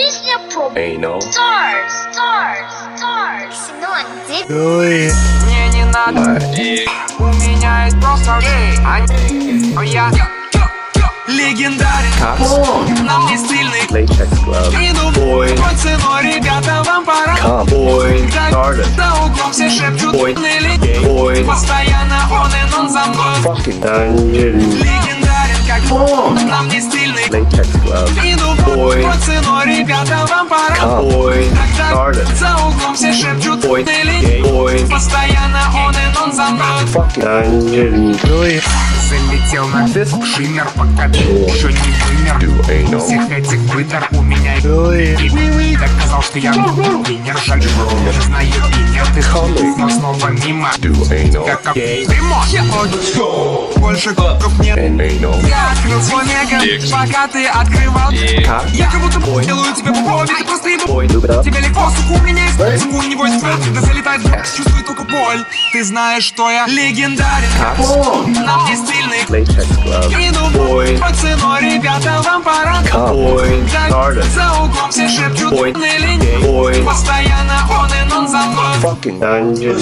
Песня про Anal. Stars. Семен, где? Мне не надо, у меня есть просто я легендарен, нам не стильный. Latex glove. Иду Boy. под ценой, ребята, вам пора. Come. Boy. Garden. За углом все шепчут, Boy. Нелли. Boy. Постоянно он и он за мной. Fucking dungeon. Легендарен, как нам не стильный. Latex glove. Иду Boy. под ценой, ребята, вам пора. Come. Boy. Garden. За углом все шепчут, Boy. Нелли. Boy. Постоянно он и он за мной. Fucking dungeon. Залетел на диск, шиммер, пока еще не вымер. Всех этих выдор у меня и доказал, что я тренер. Жаль, что не знаю и нет их, но снова мимо. Как дымо. Больше коков нет. Я открыл свой мега, пока ты открывал. Я как будто делаю тебе по голове, ты просто ебу. Тебе легко, сука, у меня есть сука, у него есть боль. Когда залетает, чувствую только боль. Ты знаешь, что я легендарен. Нам не стильный. Latex glove. Иду Boy. под ценой, ребята, вам пора. Come. Boy. Garden. За углом все шепчут, Boy. Нелли. Boy. Постоянно он и он за мной. Fucking dungeon.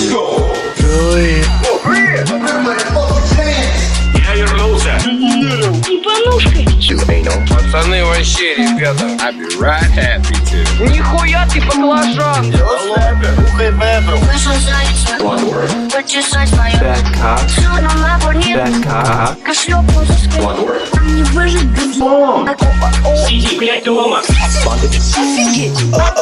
Я вернулся. Ебанушкой. Do anal. Пацаны, вообще, ребята, I'll be right happy to. Нихуя ты баклажан. Вышел зайца, One word. почесать мою. Bad cock. Судно на бурне. Bad cock. Кошлёпу заскочил. One word. Не выжить без Сиди, блядь, дома. Офигеть.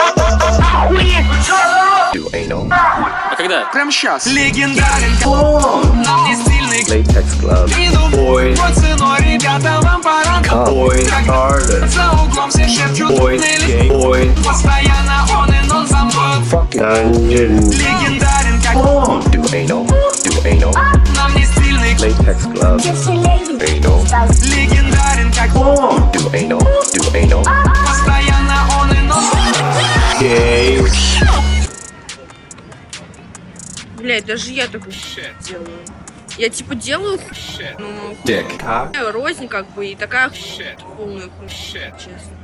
Do anal. А когда? Прям сейчас. Легендарен. Нам не стильный. Latex glove. Иду Boy. под ценой, ребята, вам пора. Come. Boy. Garden. За углом все шепчут, Boy. Нелли. Boy. Постоянно он и он за мной. Fucking dungeon. Легендарен, как Do anal. Do anal. нам не стильный. Latex glove. Anal. Легендарен, как Do anal. Do anal. постоянно он и он. Gay. Блять, даже я так делаю. Я типа делаю ну, Dick. Cock. рознь как бы и такая полная честно.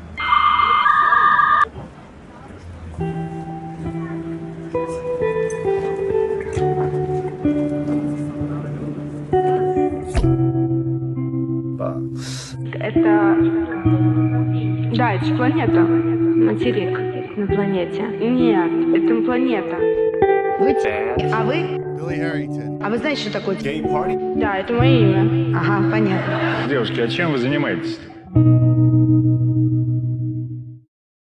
Box. Это... Да, это же планета. Материк на планете. Нет, это планета. Вы... А вы? А вы знаете, что такое? Gay party? Да, это мое имя. Ага, понятно. Девушки, а чем вы занимаетесь?